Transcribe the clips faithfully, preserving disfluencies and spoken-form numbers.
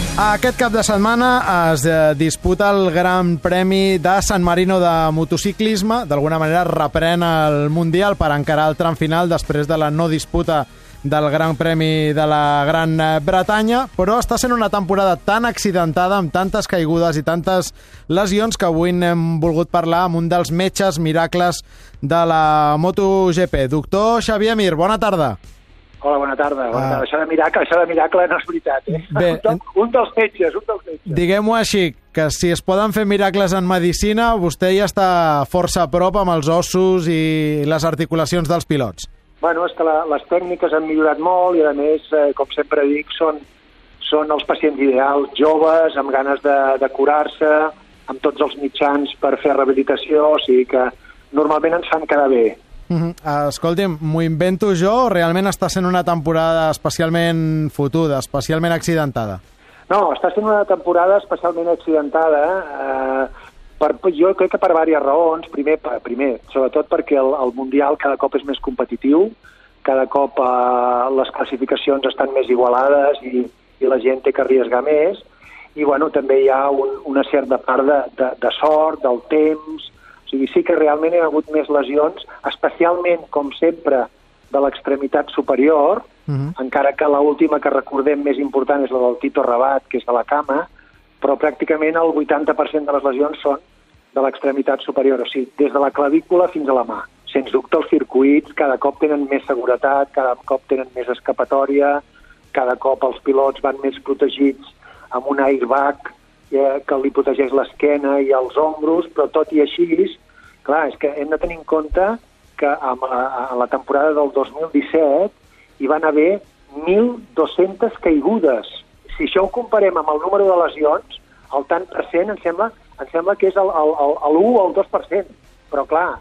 Aquest cap de setmana es disputa el Gran Premi de San Marino de motociclisme. D'alguna manera reprèn el Mundial per encarar el tram final després de la no disputa del Gran Premi de la Gran Bretanya, però està sent una temporada tan accidentada, amb tantes caigudes i tantes lesions, que avui n'hem volgut parlar amb un dels metges miracles de la MotoGP. Doctor Xavier Mir, bona tarda. Hola, bona tarda. Bona tarda. Ah. Això de miracle, això de miracle no és veritat, eh? Bé, un, un dels metges, un dels metges. Diguem-ho així, que si es poden fer miracles en medicina, vostè ja està força a prop amb els ossos i les articulacions dels pilots. Bueno, és que la, les tècniques han millorat molt i, a més, eh, com sempre dic, són, són els pacients ideals, joves, amb ganes de, de curar-se, amb tots els mitjans per fer rehabilitació, o sigui que normalment ens fan quedar bé. Uh-huh. Escolti'm, m'ho invento jo o realment està sent una temporada especialment fotuda, especialment accidentada? No, està sent una temporada especialment accidentada, eh, per, jo crec que per diverses raons. Primer, primer sobretot perquè el, el Mundial cada cop és més competitiu, cada cop eh, les classificacions estan més igualades i, i la gent té que arriesgar més, i bueno, també hi ha un, una certa part de, de, de sort, del temps. O sigui, sí que realment hi ha hagut més lesions, especialment, com sempre, de l'extremitat superior, uh-huh. encara que l'última que recordem més important és la del Tito Rabat, que és de la cama, però pràcticament el vuitanta per cent de les lesions són de l'extremitat superior, o sigui, des de la clavícula fins a la mà. Sens dubte, els circuits cada cop tenen més seguretat, cada cop tenen més escapatòria, cada cop els pilots van més protegits amb un airbag que li protegeix l'esquena i els ombros, però tot i així, clar, és que hem de tenir en compte que a la, a la temporada del dos mil disset hi van haver mil dos-centes caigudes. Si això ho comparem amb el número de lesions, el tant per cent em sembla, em sembla que és l'u o el dos per cent. Però clar,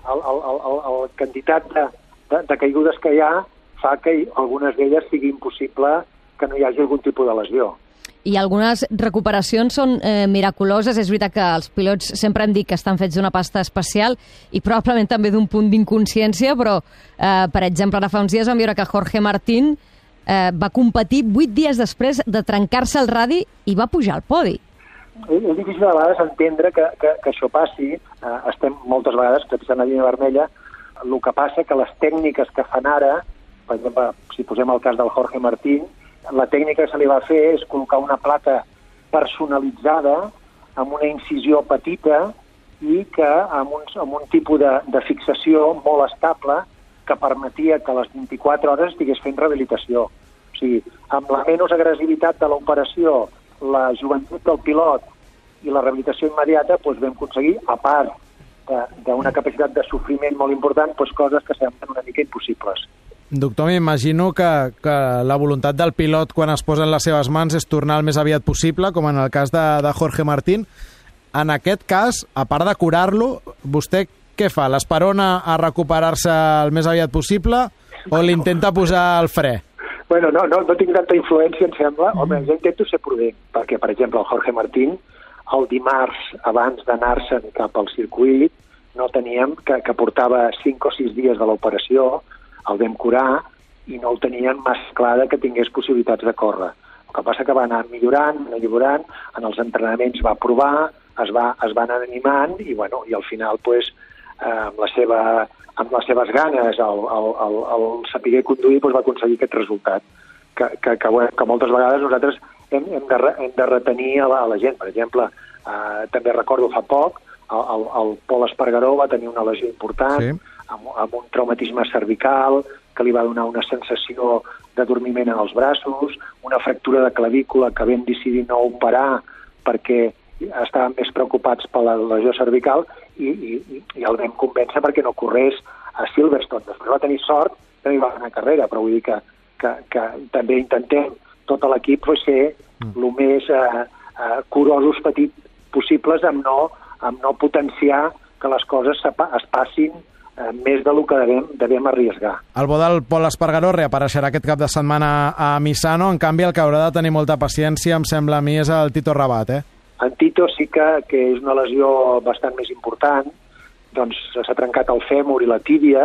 la quantitat de, de, de caigudes que hi ha fa que algunes d'elles sigui impossible que no hi hagi algun tipus de lesió. I algunes recuperacions són eh, miraculoses. És veritat que els pilots sempre han dit que estan fets d'una pasta especial i probablement també d'un punt d'inconsciència, però, eh, per exemple, ara fa uns dies vam veure que Jorge Martín eh, va competir vuit dies després de trencar-se el radi i va pujar al podi. És difícil a vegades entendre que, que, que això passi. Eh, estem moltes vegades trepitjant la línia vermella. El que passa que les tècniques que fan ara, per exemple, si posem el cas del Jorge Martín, la tècnica que se li va fer és col·locar una placa personalitzada amb una incisió petita i que amb un, amb un tipus de, de fixació molt estable que permetia que a les vint-i-quatre hores estigués fent rehabilitació. O sigui, amb la menys agressivitat de l'operació, la joventut del pilot i la rehabilitació immediata, doncs vam aconseguir, a part d'una capacitat de sofriment molt important, doncs coses que semblen una mica impossibles. Doctor, m'imagino que, que la voluntat del pilot quan es posa en les seves mans és tornar el més aviat possible, com en el cas de, de Jorge Martín. En aquest cas, a part de curar-lo, vostè què fa? L'esperona a recuperar-se el més aviat possible o l'intenta posar al fre? Bueno, no, no, no tinc tanta influència, em sembla. Mm. Home, jo intento ser prudent, perquè, per exemple, el Jorge Martín, el dimarts, abans d'anar-se'n cap al circuit, no teníem, que, que portava cinc o sis dies de l'operació, el vam curar i no el tenien massa clar que tingués possibilitats de córrer. El que passa que va anar millorant, millorant, en els entrenaments va provar, es va, es va anar animant i, bueno, i al final, pues, eh, amb, la seva, amb les seves ganes, el, el, el, el saber conduir, pues, va aconseguir aquest resultat. Que, que, que, bueno, que moltes vegades nosaltres hem, hem, de, hem de retenir a la, a la gent. Per exemple, eh, també recordo fa poc, el, el, el Pol Espargaró va tenir una lesió important, sí. Amb, amb un traumatisme cervical que li va donar una sensació de dormiment en els braços, una fractura de clavícula que vam decidir no operar perquè estàvem més preocupats per la lesió cervical i, i, i el vam convèncer perquè no corrés a Silverstone. Després va tenir sort que no hi va anar a carrera, però vull dir que, que, que també intentem tot l'equip pues, ser el mm. més eh, eh, curosos petit possibles amb no, amb no potenciar que les coses es passin més del que devem, devem arriesgar. El bo del Pol Espargaró reapareixerà aquest cap de setmana a Misano, en canvi el que haurà de tenir molta paciència, em sembla a mi, és el Tito Rabat, eh? En Tito sí que, que és una lesió bastant més important, doncs s'ha trencat el fèmur i la tíbia,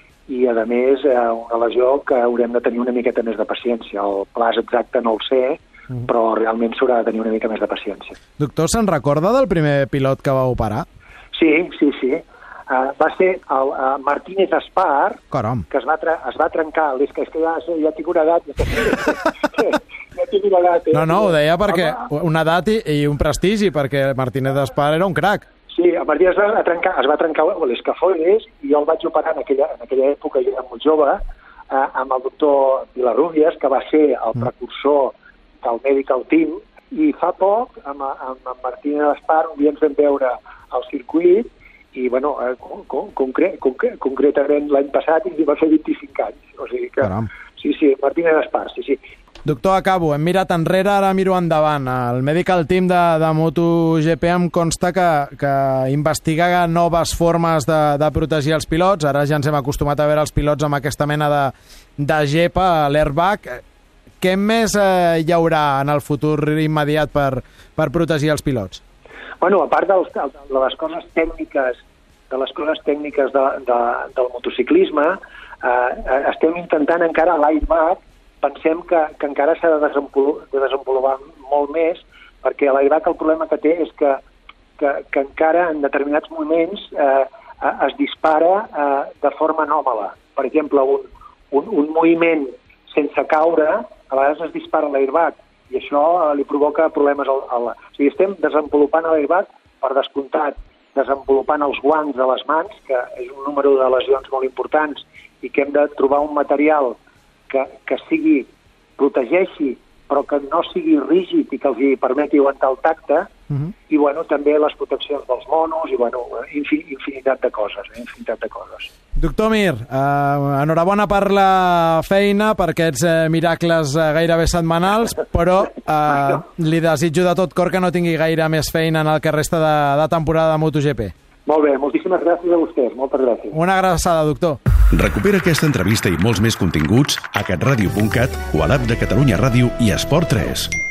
i a més una lesió que haurem de tenir una miqueta més de paciència. El plaç exacte no el sé, mm. però realment s'haurà de tenir una mica més de paciència. Doctor, se'n recorda del primer pilot que va operar? Sí, sí, sí. Uh, va ser el uh, Martínez Espar, Caram. que es va, es va trencar. És que, és que ja, ja tinc una edat. Ja tinc una edat. Eh? No, no, ho deia perquè una edat i, i un prestigi, perquè Martínez Espar era un crac. Sí, a Martínez es va trencar, es va trencar l'escafoides i jo el vaig operar en aquella, en aquella època, jo era molt jove, eh, amb el doctor Vilarrubias, que va ser el precursor del Medical Team, i fa poc, amb, amb, amb Martínez Espar, un dia ens vam veure al circuit, i, bueno, eh, con, concre, concre, concretament l'any passat i va fer vint-i-cinc anys. O sigui que, Caram. sí, sí, Martínez Espar, sí, sí. Doctor, acabo. Hem mirat enrere, ara miro endavant. El Medical Team de, de MotoGP em consta que, que investiga noves formes de, de protegir els pilots. Ara ja ens hem acostumat a veure els pilots amb aquesta mena de, de gepa, l'airbag. Què més eh, hi haurà en el futur immediat per, per protegir els pilots? Bueno, a part dels, de les coses tècniques, de les coses tècniques de, de, del motociclisme, eh, estem intentant encara l'airbag. Pensem que, que encara s'ha de, de desenvolupar molt més, perquè l'airbag el problema que té és que, que, que encara en determinats moments eh, es dispara eh, de forma anòmala. Per exemple, un, un, un moviment sense caure, a vegades es dispara l'airbag, i això eh, li provoca problemes al, al... O sigui, estem desenvolupant l'airbag, per descomptat, desenvolupant els guants de les mans, que és un número de lesions molt importants, i que hem de trobar un material que, que sigui, protegeixi, però que no sigui rígid i que els permeti aguantar el tacte, uh-huh. i bueno, també les proteccions dels monos, i bueno, infinitat de coses, eh? infinitat de coses. Doctor Mir, eh, enhorabona per la feina, per aquests eh, miracles eh, gairebé setmanals, però eh, li desitjo de tot cor que no tingui gaire més feina en el que resta de, de temporada de MotoGP. Molt bé, moltíssimes gràcies a vostès, moltes gràcies. Una abraçada, doctor. Recupera aquesta entrevista i molts més continguts a catradio punt cat o a l'app de Catalunya Ràdio i Esport tres.